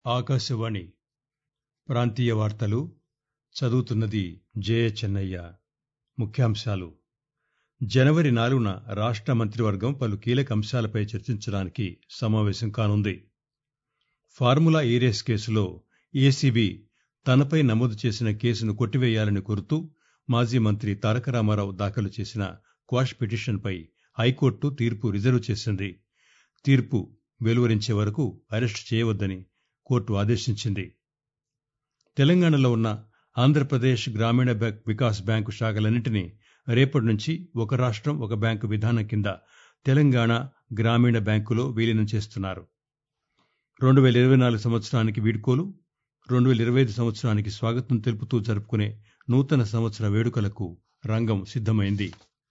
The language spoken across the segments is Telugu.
ఆకాశవాణి ప్రాంతీయ వార్తలు చదువుతున్నది జయ. ముఖ్యాంశాలు. జనవరి 4న రాష్ట్ర మంత్రివర్గం పలు కీలక అంశాలపై చర్చించడానికి సమావేశం కానుంది. ఫార్ములా ఈ రేస్ కేసులో ఏసీబీ తనపై నమోదు చేసిన కేసును కొట్టివేయాలని కోరుతూ మాజీ మంత్రి తారక రామారావు దాఖలు చేసిన క్వాష్ పిటిషన్పై హైకోర్టు తీర్పు రిజర్వ్ చేసింది. తీర్పు వెలువరించే వరకు అరెస్టు చేయవద్దని కోర్టు ఆదేశించింది. తెలంగాణలో ఉన్న ఆంధ్రప్రదేశ్ గ్రామీణ వికాస్ బ్యాంకు శాఖలన్నింటినీ రేపటి నుంచి ఒక రాష్ట్రం ఒక బ్యాంకు విధానం కింద తెలంగాణ గ్రామీణ బ్యాంకులో విలీనం చేస్తున్నారు. 2024 సంవత్సరానికి వీడ్కోలు, 2025 సంవత్సరానికి స్వాగతం తెలుపుతూ జరుపుకునే నూతన సంవత్సర వేడుకలకు రంగం సిద్దమైంది.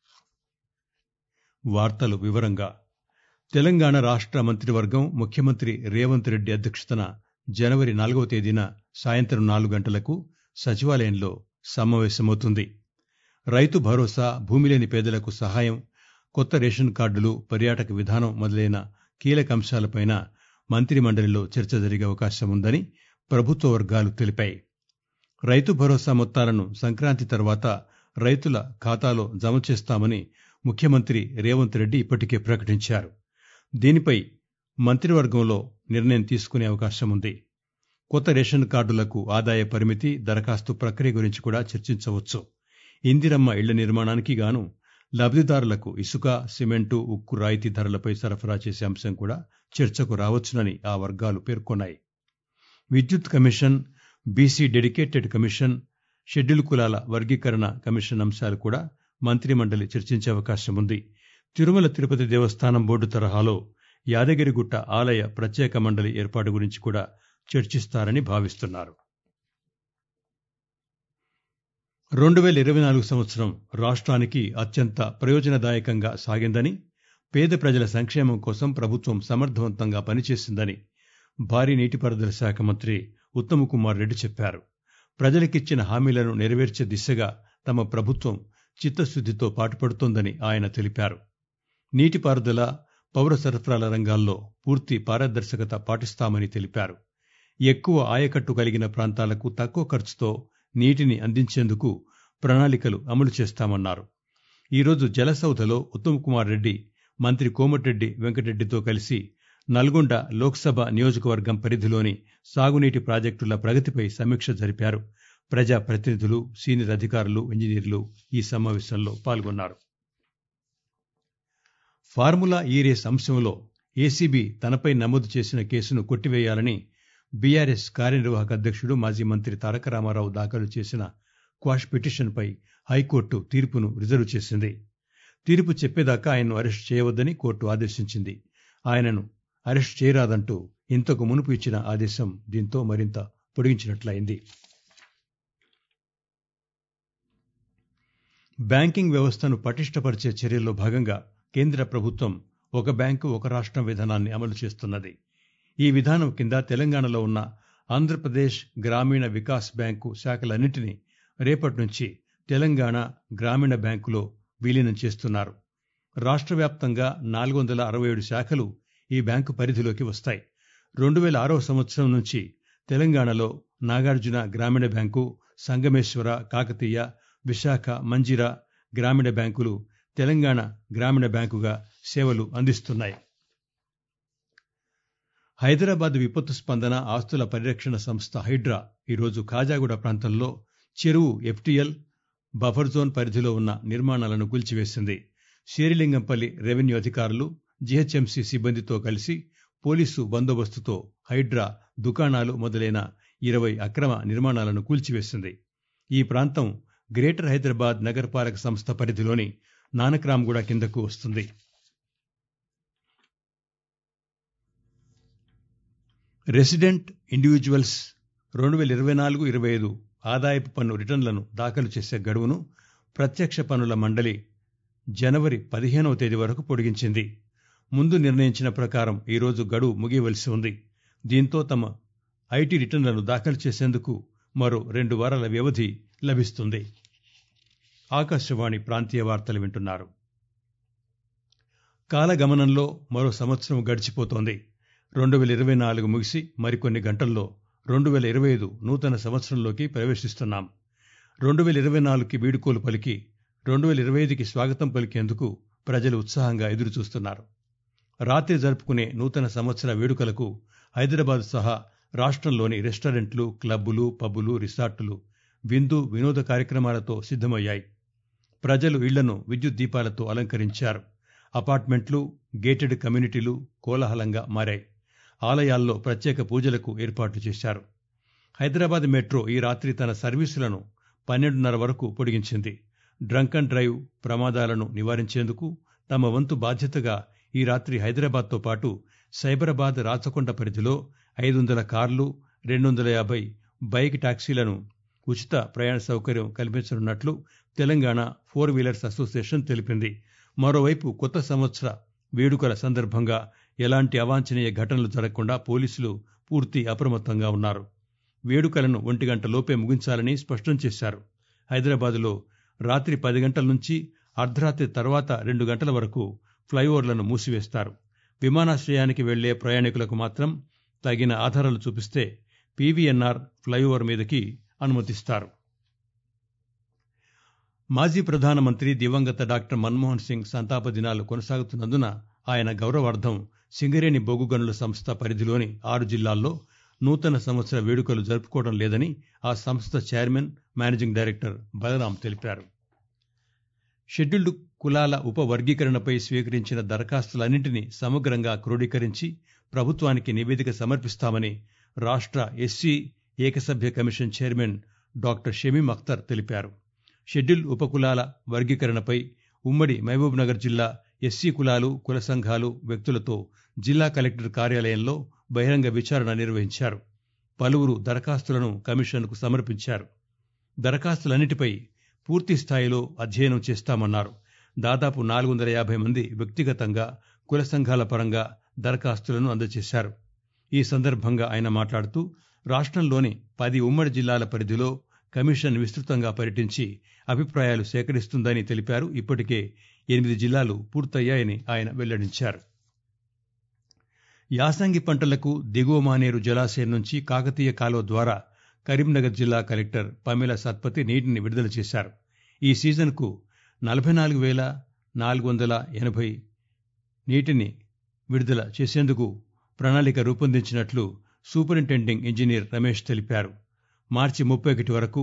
వార్తలు వివరంగా. తెలంగాణ రాష్ట్ర మంత్రివర్గం ముఖ్యమంత్రి రేవంత్ రెడ్డి అధ్యక్షతన జనవరి 4వ తేదీన సాయంత్రం 4 గంటలకు సచివాలయంలో సమావేశమవుతుంది. రైతు భరోసా, భూమిలేని పేదలకు సహాయం, కొత్త రేషన్ కార్డులు, పర్యాటక విధానం మొదలైన కీలక అంశాలపైన మంత్రిమండలిలో చర్చ జరిగే అవకాశం ఉందని ప్రభుత్వ వర్గాలు తెలిపాయి. రైతు భరోసా మొత్తాలను సంక్రాంతి తర్వాత రైతుల ఖాతాలో జమ చేస్తామని ముఖ్యమంత్రి రేవంత్ రెడ్డి ఇప్పటికే ప్రకటించారు. దీనిపై మంత్రివర్గంలో నిర్ణయం తీసుకునే అవకాశం ఉంది. కొత్త రేషన్ కార్డులకు ఆదాయ పరిమితి, దరఖాస్తు ప్రక్రియ గురించి కూడా చర్చించవచ్చు. ఇందిరమ్మ ఇళ్ల నిర్మాణానికి గాను లబ్దిదారులకు ఇసుక, సిమెంటు, ఉక్కు రాయితీ ధరలపై సరఫరా చేసే అంశం కూడా చర్చకు రావచ్చునని ఆ వర్గాలు పేర్కొన్నాయి. విద్యుత్ commission, BC dedicated commission, schedule కులాల వర్గీకరణ కమిషన్ అంశాలు కూడా మంత్రిమండలి చర్చించే అవకాశం ఉంది. తిరుమల తిరుపతి దేవస్థానం బోర్డు తరహాలో యాదగిరిగుట్ట ఆలయ ప్రత్యేక మండలి ఏర్పాటు గురించి కూడా చర్చిస్తారని భావిస్తున్నారు. 2024 సంవత్సరం రాష్ట్రానికి అత్యంత ప్రయోజనదాయకంగా సాగిందని, పేద ప్రజల సంక్షేమం కోసం ప్రభుత్వం సమర్థవంతంగా పనిచేసిందని భారీ నీటిపారుదల శాఖ మంత్రి ఉత్తమ్ కుమార్ రెడ్డి చెప్పారు. ప్రజలకిచ్చిన హామీలను నెరవేర్చే దిశగా తమ ప్రభుత్వం చిత్తశుద్దితో పాటుపడుతోందని ఆయన తెలిపారు. నీటిపారుదల, పౌర సరఫరాల రంగాల్లో పూర్తి పారదర్శకత పాటిస్తామని తెలిపారు. ఎక్కువ ఆయకట్టు కలిగిన ప్రాంతాలకు తక్కువ ఖర్చుతో నీటిని అందించేందుకు ప్రణాళికలు అమలు చేస్తామన్నారు. ఈరోజు జలసౌధలో ఉత్తమ్ కుమార్ రెడ్డి మంత్రి కోమటిరెడ్డి వెంకటరెడ్డితో కలిసి నల్గొండ లోక్సభ నియోజకవర్గం పరిధిలోని సాగునీటి ప్రాజెక్టుల ప్రగతిపై సమీక్ష జరిపారు. ప్రజాప్రతినిధులు, సీనియర్ అధికారులు, ఇంజనీర్లు ఈ సమావేశంలో పాల్గొన్నారు. ఫార్ములా ఈ రేస్ అంశంలో ఏసీబీ తనపై నమోదు చేసిన కేసును కొట్టివేయాలని బీఆర్ఎస్ కార్యనిర్వాహక అధ్యక్షుడు మాజీ మంత్రి తారక రామారావు దాఖలు చేసిన క్వాష్ పిటిషన్పై హైకోర్టు తీర్పును రిజర్వ్ చేసింది. తీర్పు చెప్పేదాకా ఆయన్ను అరెస్టు చేయవద్దని కోర్టు ఆదేశించింది. ఆయనను అరెస్టు చేయరాదంటూ ఇంతకు మునుపు ఇచ్చిన ఆదేశం దీంతో మరింత పొడిగించినట్లయింది. బ్యాంకింగ్ వ్యవస్థను పటిష్టపరిచే చర్యల్లో భాగంగా కేంద్ర ప్రభుత్వం ఒక బ్యాంకు ఒక రాష్ట్రం విధానాన్ని అమలు చేస్తున్నది. ఈ విధానం కింద తెలంగాణలో ఉన్న ఆంధ్రప్రదేశ్ గ్రామీణ వికాస్ బ్యాంకు శాఖలన్నింటినీ రేపటి నుంచి తెలంగాణ గ్రామీణ బ్యాంకులో విలీనం చేస్తున్నారు. రాష్ట్ర వ్యాప్తంగా 467 శాఖలు ఈ బ్యాంకు పరిధిలోకి వస్తాయి. 2006వ సంవత్సరం నుంచి తెలంగాణలో నాగార్జున గ్రామీణ బ్యాంకు, సంగమేశ్వర, కాకతీయ, విశాఖ, మంజిరా గ్రామీణ బ్యాంకులు తెలంగాణ గ్రామీణ బ్యాంకుగా సేవలు అందిస్తున్నాయి. హైదరాబాద్ విపత్తు స్పందన ఆస్తుల పరిరక్షణ సంస్థ హైడ్రా ఈరోజు ఖాజాగూడ ప్రాంతంలో చెరువు ఎఫ్టీఎల్ బఫర్ జోన్ పరిధిలో ఉన్న నిర్మాణాలను కూల్చివేసింది. శేరిలింగంపల్లి రెవెన్యూ అధికారులు, జీహెచ్ఎంసీ సిబ్బందితో కలిసి పోలీసు బందోబస్తుతో హైడ్రా దుకాణాలు మొదలైన 20 అక్రమ నిర్మాణాలను కూల్చివేసింది. ఈ ప్రాంతం గ్రేటర్ హైదరాబాద్ నగరపాలక సంస్థ పరిధిలోని నానక్రామ్గూడ కిందకు వస్తుంది. రెసిడెంట్ ఇండివిజువల్స్ 2024-25 ఆదాయపు పన్ను రిటర్నులను దాఖలు చేసే గడువును ప్రత్యక్ష పన్నుల మండలి జనవరి 15వ తేదీ వరకు పొడిగించింది. ముందు నిర్ణయించిన ప్రకారం ఈరోజు గడువు ముగియవలసి ఉంది. దీంతో తమ ఐటీ రిటర్నులను దాఖలు చేసేందుకు మరో 2 వారాల వ్యవధి లభిస్తుంది. ఆకాశవాణి ప్రాంతీయ వార్తలు వింటున్నారు. కాలగమనంలో మరో సంవత్సరం గడిచిపోతోంది. 2024 ముగిసి మరికొన్ని గంటల్లో 2025 నూతన సంవత్సరంలోకి ప్రవేశిస్తున్నాం. 2024కి వీడ్కోలు పలికి 2025కి స్వాగతం పలికేందుకు ప్రజలు ఉత్సాహంగా ఎదురుచూస్తున్నారు. రాత్రి జరుపుకునే నూతన సంవత్సర వేడుకలకు హైదరాబాద్ సహా రాష్ట్రంలోని రెస్టారెంట్లు, క్లబ్బులు, పబ్బులు, రిసార్టులు విందు వినోద కార్యక్రమాలతో సిద్దమయ్యాయి. ప్రజలు ఇళ్లను విద్యుత్ దీపాలతో అలంకరించారు. అపార్ట్మెంట్లు, గేటెడ్ కమ్యూనిటీలు కోలాహలంగా మారాయి. ఆలయాల్లో ప్రత్యేక పూజలకు ఏర్పాట్లు చేశారు. హైదరాబాద్ మెట్రో ఈ రాత్రి తన సర్వీసులను 12:30 వరకు పొడిగించింది. డ్రంక్ అండ్ డ్రైవ్ ప్రమాదాలను నివారించేందుకు తమ వంతు బాధ్యతగా ఈ రాత్రి హైదరాబాద్తో పాటు సైబరాబాద్, రాచకొండ పరిధిలో 500 కార్లు, 250 బైక్ టాక్సీలను ఉచిత ప్రయాణ సౌకర్యం కల్పించనున్నట్లు తెలంగాణ 4 వీలర్స్ అసోసియేషన్ తెలిపింది. మరోవైపు కొత్త సంవత్సర వేడుకల సందర్భంగా ఎలాంటి అవాంఛనీయ ఘటనలు జరగకుండా పోలీసులు పూర్తి అప్రమత్తంగా ఉన్నారు. వేడుకలను 1 గంట లోపే ముగించాలని స్పష్టం చేశారు. హైదరాబాద్లో రాత్రి 10 గంటల నుంచి అర్ధరాత్రి తర్వాత 2 గంటల వరకు ఫ్లైఓవర్లను మూసివేస్తారు. విమానాశ్రయానికి వెళ్లే ప్రయాణికులకు మాత్రం తగిన ఆధారాలు చూపిస్తే పీవీఎన్ఆర్ ఫ్లైఓవర్ మీదకి అనుమతిస్తారు. మాజీ ప్రధానమంత్రి దివంగత డాక్టర్ మన్మోహన్ సింగ్ సంతాప దినాలు కొనసాగుతున్నందున ఆయన గౌరవార్థం సింగరేణి బొగ్గు గనుల సంస్థ పరిధిలోని 6 జిల్లాల్లో నూతన సంవత్సర వేడుకలు జరుపుకోవడం లేదని ఆ సంస్థ చైర్మన్, మేనేజింగ్ డైరెక్టర్ బలరాం తెలిపారు. షెడ్యూల్డ్ కులాల ఉపవర్గీకరణపై స్వీకరించిన దరఖాస్తులన్నింటినీ సమగ్రంగా క్రోడీకరించి ప్రభుత్వానికి నివేదిక సమర్పిస్తామని రాష్ట్ర ఎస్సీ ఏకసభ్య commission chairman doctor Shamim Akhtar తెలిపారు. షెడ్యూల్ ఉపకులాల వర్గీకరణపై ఉమ్మడి మహబూబ్నగర్ జిల్లా ఎస్సీ కులాలు, కుల సంఘాలు, వ్యక్తులతో జిల్లా కలెక్టర్ కార్యాలయంలో బహిరంగ విచారణ నిర్వహించారు. పలువురు దరఖాస్తులను కమిషన్కు సమర్పించారు. దరఖాస్తులన్నిటిపై పూర్తి స్థాయిలో అధ్యయనం చేస్తామన్నారు. దాదాపు 450 మంది వ్యక్తిగతంగా, కుల సంఘాల పరంగా దరఖాస్తులను అందజేశారు. ఈ సందర్భంగా ఆయన మాట్లాడుతూ రాష్ట్రంలోని 10 ఉమ్మడి జిల్లాల పరిధిలో కమిషన్ విస్తృతంగా పర్యటించి అభిప్రాయాలు సేకరిస్తుందని తెలిపారు. ఇప్పటికే 8 జిల్లాలు పూర్తయ్యాయని ఆయన వెల్లడించారు. యాసంగి పంటలకు దిగువ మానేరు జలాశయం నుంచి కాకతీయ కాలువ ద్వారా కరీంనగర్ జిల్లా కలెక్టర్ పమేలా సత్పతి నీటిని విడుదల చేశారు. ఈ సీజన్కు 44,480 నీటిని విడుదల చేసేందుకు ప్రణాళిక రూపొందించినట్లు సూపరింటెండింగ్ ఇంజనీర్ రమేష్ తెలిపారు. మార్చి 31 వరకు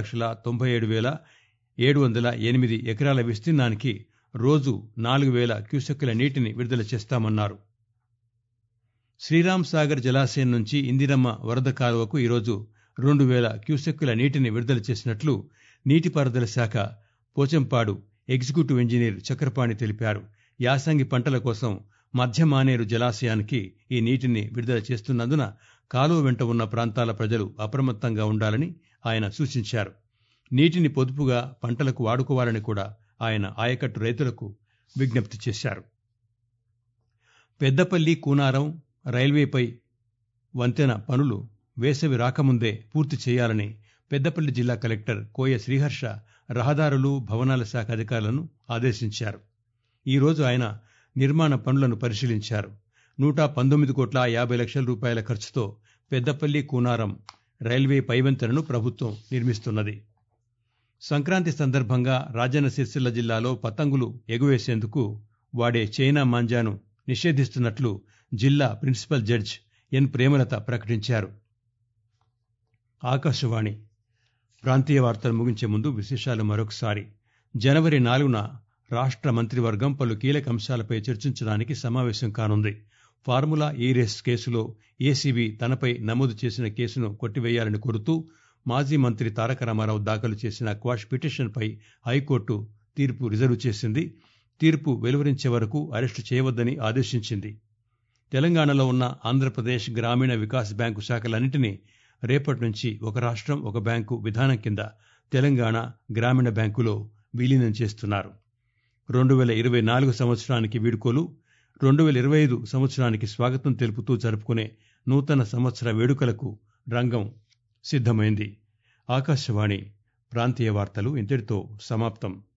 6,97,708 ఎకరాల విస్తీర్ణానికి రోజు 4,000 క్యూసెక్కుల నీటిని విడుదల చేస్తామన్నారు. శ్రీరామ్ సాగర్ జలాశయం నుంచి ఇందిరమ్మ వరద కాలువకు ఈరోజు 2,000 క్యూసెక్కుల నీటిని విడుదల చేసినట్లు నీటిపారుదల శాఖ పోచంపాడు ఎగ్జిక్యూటివ్ ఇంజనీర్ చక్రపాణి తెలిపారు. యాసంగి పంటల కోసం మధ్య మానేరు జలాశయానికి ఈ నీటిని విడుదల చేస్తున్నందున కాలువ వెంట ఉన్న ప్రాంతాల ప్రజలు అప్రమత్తంగా ఉండాలని ఆయన సూచించారు. నీటిని పొదుపుగా పంటలకు వాడుకోవాలని కూడా ఆయన ఆయకట్టు రైతులకు విజ్ఞప్తి చేశారు. పెద్దపల్లి కూనారం రైల్వేపై వంతెన పనులు వేసవి రాకముందే పూర్తి చేయాలని పెద్దపల్లి జిల్లా కలెక్టర్ కోయ శ్రీహర్ష రహదారులు, భవనాల శాఖ అధికారులను ఆదేశించారు. ఈరోజు ఆయన నిర్మాణ పనులను పరిశీలించారు. 119,50,00,000 రూపాయల ఖర్చుతో పెద్దపల్లి కూనారం రైల్వే పైవంతెనను ప్రభుత్వం నిర్మిస్తున్నది. సంక్రాంతి సందర్భంగా రాజన్న సిరిసిల్ల జిల్లాలో పతంగులు ఎగువేసేందుకు వాడే చైనా మాంజాను నిషేధిస్తున్నట్లు జిల్లా ప్రిన్సిపల్ జడ్జి ఎన్ ప్రేమలత ప్రకటించారు. ఆకాశవాణి ప్రాంతీయ వార్తలు ముగించే ముందు విశేషాలు మరొకసారి. జనవరి 4న రాష్ట్ర మంత్రివర్గం పలు కీలక అంశాలపై చర్చించడానికి సమావేశం కానుంది. ఫార్ములా ఈ రేస్ కేసులో ఏసీబీ తనపై నమోదు చేసిన కేసును కొట్టివేయాలని కోరుతూ మాజీ మంత్రి తారక రామారావు దాఖలు చేసిన క్వాష్ పిటిషన్పై హైకోర్టు తీర్పు రిజర్వ్ చేసింది. తీర్పు వెలువరించే వరకు అరెస్టు చేయవద్దని ఆదేశించింది. తెలంగాణలో ఉన్న ఆంధ్రప్రదేశ్ గ్రామీణ వికాస్ బ్యాంకు శాఖలన్నింటినీ రేపటి నుంచి ఒక రాష్ట్రం ఒక బ్యాంకు విధానం కింద తెలంగాణ గ్రామీణ బ్యాంకులో విలీనం చేస్తున్నారు. 2024 సంవత్సరానికి వీడ్కోలు, 2025 సంవత్సరానికి స్వాగతం తెలుపుతూ జరుపుకునే నూతన సంవత్సర వేడుకలకు రంగం సిద్దమైంది. ఆకాశవాణి ప్రాంతీయ వార్తలు ఇంతటితో సమాప్తం.